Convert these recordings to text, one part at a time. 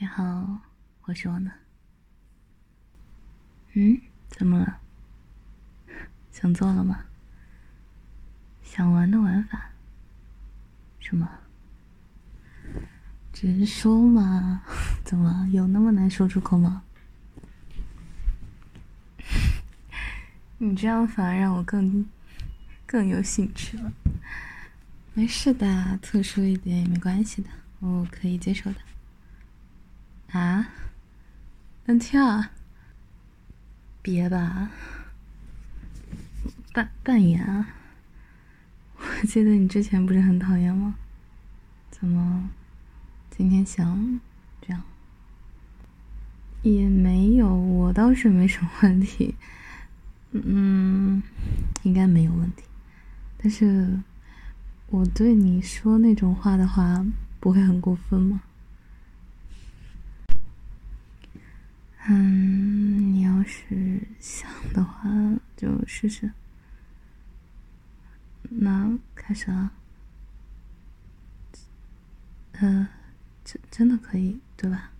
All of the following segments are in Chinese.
你好，我是我呢。怎么了？想做了吗？想玩的玩法？什么？直说嘛，怎么有那么难说出口吗？你这样反而让我更有兴趣了。没事的，特殊一点也没关系的，我可以接受的。啊？能跳啊？别吧，扮演啊？我记得你之前不是很讨厌吗？怎么今天想这样？也没有，我倒是没什么问题。应该没有问题。但是我对你说那种话的话，不会很过分吗？你要是想的话，就试试。那开始了。真的可以，对吧？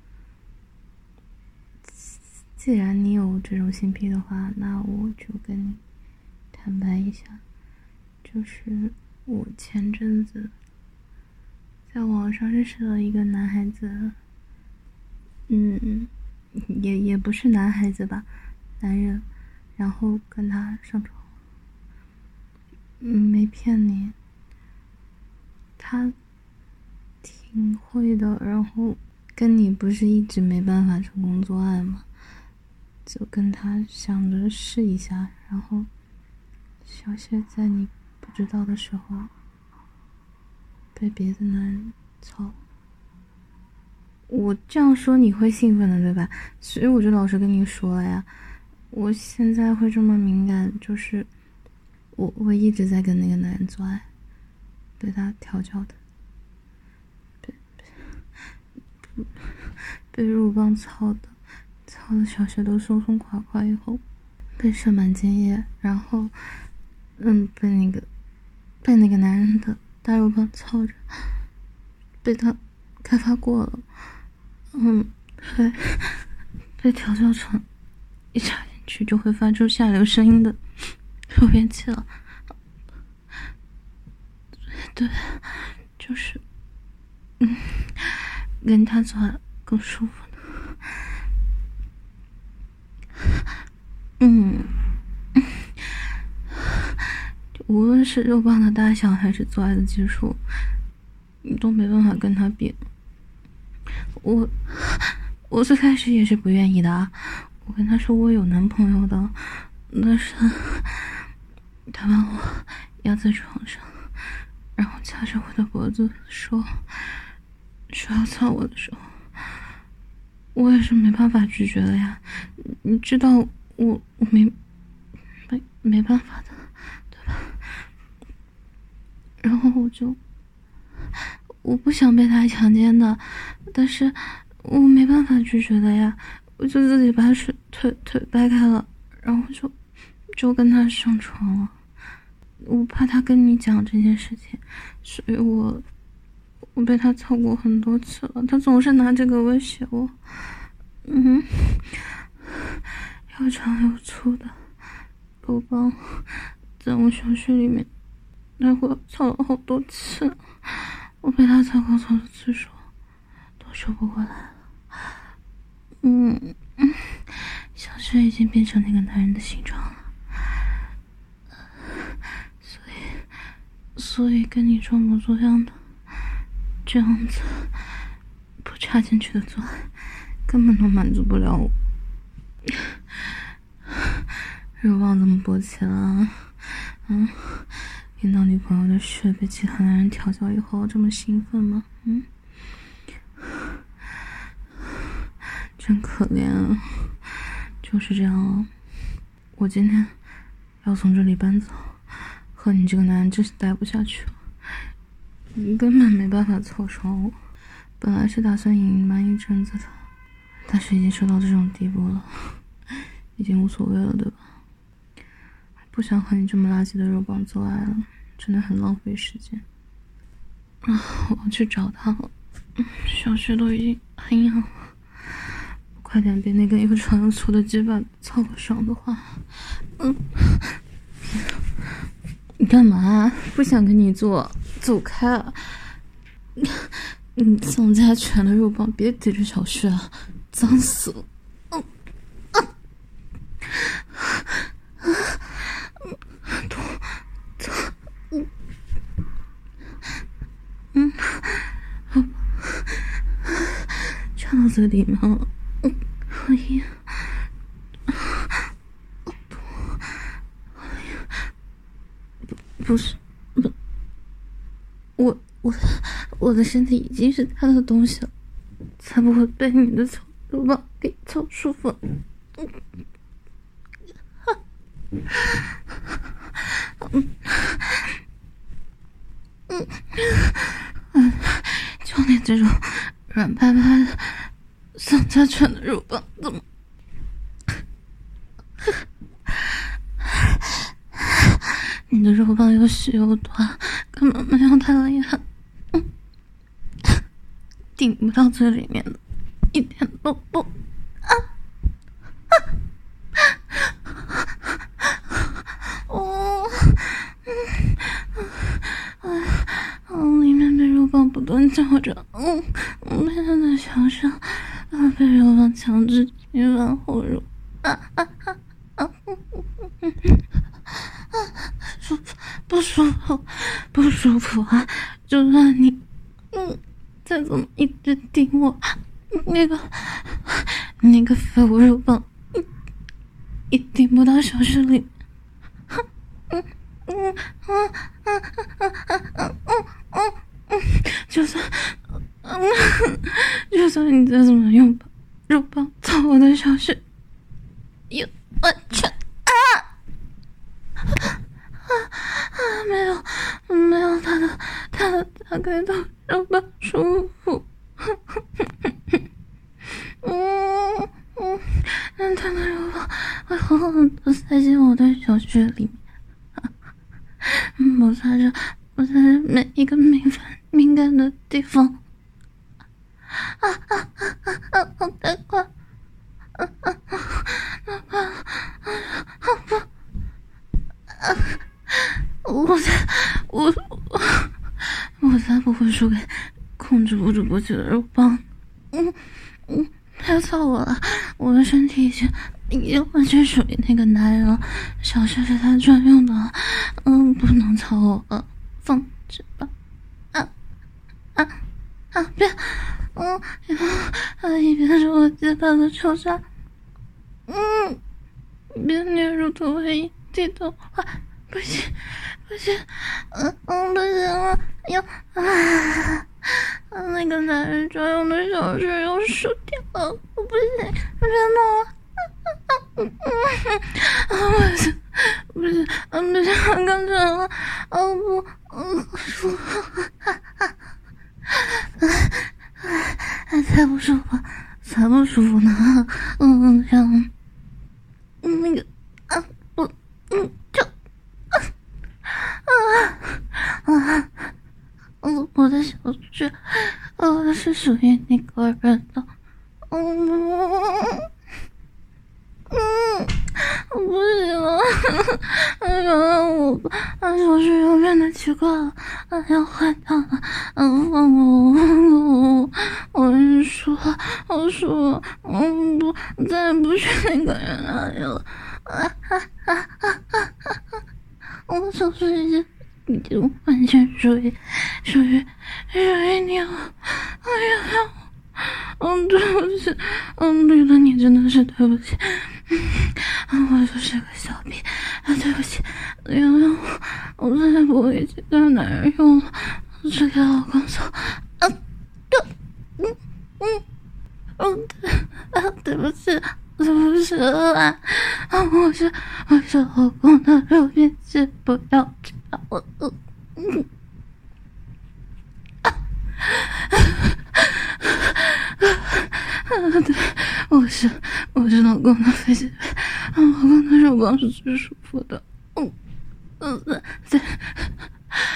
既然你有这种性癖的话，那我就跟你坦白一下，就是我前阵子在网上认识了一个男孩子，也不是男孩子吧，男人，然后跟他上床。没骗你，他挺会的，然后跟你不是一直没办法成功做爱吗？就跟他想着试一下，然后小谢在你不知道的时候被别的男人操。我这样说你会兴奋的，对吧？所以我就老实跟你说了呀，我现在会这么敏感，就是我一直在跟那个男人做爱，被他调教的，被肉棒操的小穴都松松垮垮以后，被射满精液，然后被那个男人的大肉棒操着，被他开发过了，被调教成一插进去就会发出下流声音的受便器了。对，就是跟他做爱更舒服的。无论是肉棒的大小还是做爱的技术，你都没办法跟他比。我最开始也是不愿意的啊，我跟他说我有男朋友的，但是他把我压在床上，然后掐着我的脖子说要操我的时候，我也是没办法拒绝的呀。你知道我没办法的，对吧？然后我不想被他强奸的，但是我没办法拒绝的呀，我就自己把腿掰开了，然后就跟他上床了。我怕他跟你讲这件事情，所以我被他操过很多次了，他总是拿这个威胁我。又长又粗的肉棒在我小穴里面来回操了好多次，我被他操高潮的次数都数不过来了。小穴已经变成那个男人的形状了，所以跟你装模作样的这样子不插进去的做爱根本都满足不了我。肉棒怎么勃起了？遇到女朋友的血被其他男人调教以后这么兴奋吗？真可怜啊。就是这样啊，我今天要从这里搬走，和你这个男人真是待不下去了。你根本没办法凑成我，本来是打算隐瞒一阵子的，但是已经说到这种地步了，已经无所谓了，对吧？不想和你这么垃圾的肉棒做爱了，真的很浪费时间。我要去找他了，小穴都已经哎呀，快点别那根又长又粗的鸡巴操我爽的话，你干嘛？不想跟你做，走开啊！宋家全的肉棒，别抵着小穴啊，脏死了！呛到嘴里面了，哎呀，不是，我的身体已经是他的东西了，才不会被你的肉棒给操舒服。就你这种软趴趴的宋家犬的肉棒，怎么？你的肉棒又细又短，根本没有他厉害，顶不到最里面的，一点都不。里面被肉棒不断叫着，被他的小手，被肉棒强制侵犯后入，不舒服啊！就算你，再怎么一直顶我，那个废物肉棒，也顶不到小穴里。就算你再怎么用肉棒操我的小穴，也完全没有他的大概的肉棒舒服。但他的肉棒会狠狠地塞进我的小穴里面，摩擦着每一个敏感的地方。好太快！我才不会输给控制不住勃起的肉棒。别操我了，我的身体已经完全属于那个男人了，小穴是他专用的，不能操我了，放弃吧。别，一边是我鸡巴的抽插，别虐入头为地的话，不行，不行了，那个男人专用的小穴要输掉了，我不行，别弄了。不行，刚成了，才不舒服呢，像那个我的小穴，是属于那个人的，不行了，原来我小穴又变得奇怪了，要坏掉了，我说了，再也不是那个人那里了，我小穴已经完全属于你了，对不起，绿的你真的是对不起，我就是个小屁，对不起，原谅我再也不会其他男人用了，只给老公操，对不起，我是老公的肉便器，不要插我，对，我是老公的飞机杯，老公的肉棒是最舒服的，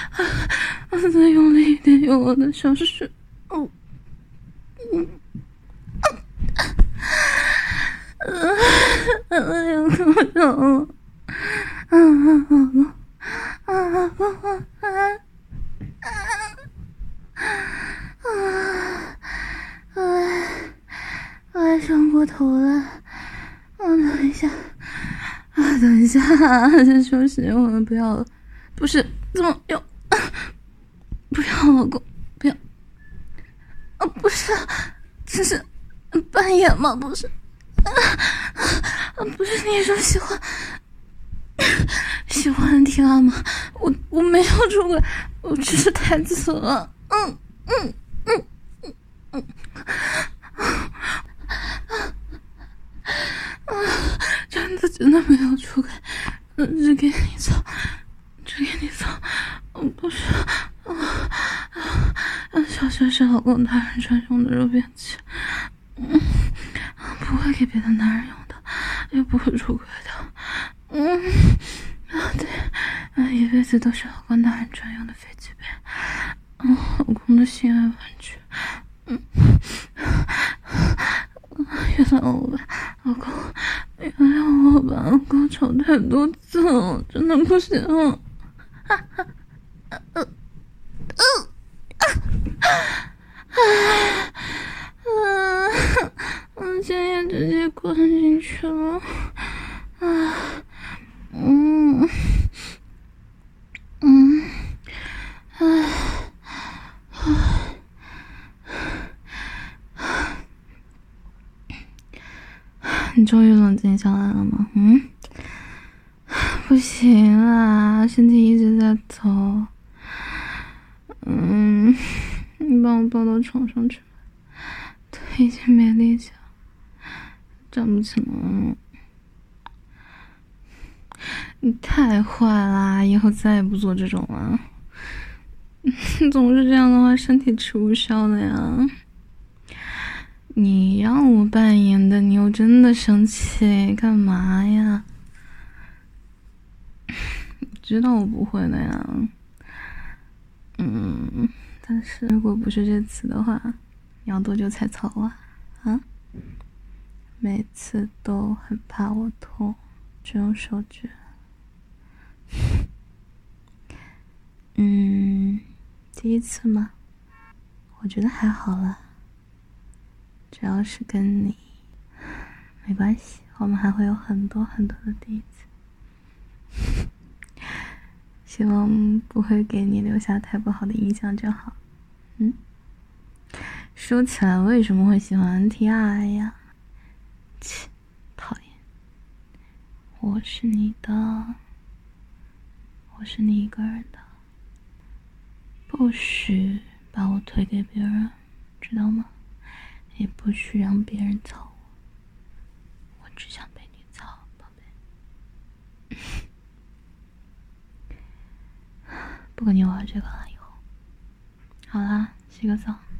再用力一点，用我的小穴， 老公，我还上过头了。等一下，先休息一会儿，不要了。不是，怎么又？不要，老公，不要。不是，这是半夜吗？不是，不是你说喜欢提拉吗？我没有出轨，我只是太次了。真的没有出轨，只给你操，不是，小老公大人专用的肉便器，不会给别的男人用的，也不会出轨的，对，一辈子都是老公大人专用的飞机杯，老公的心爱玩具，原谅我吧，老公，原谅我吧，高潮太多次了，真的不行了。今天直接灌进去了，你终于冷静下来了吗？不行啊，身体一直在抖。你帮我抱到床上去吧，腿已经没力气了，站不起来了。你太坏啦，以后再也不做这种了。总是这样的话，身体吃不消的呀。你让我扮演的，你又真的生气，干嘛呀？你知道我不会的呀。但是如果不是这次的话，你要多久才操啊？每次都很怕我痛，只用手指。第一次嘛，我觉得还好啦，只要是跟你，没关系，我们还会有很多很多的第一次。希望不会给你留下太不好的印象就好。说起来，为什么会喜欢 NTR 呀？切，讨厌！我是你的，我是你一个人的，不许把我推给别人，知道吗？也不许让别人操我，我只想被你操，宝贝。不跟你玩这个了，以后。好啦，洗个澡。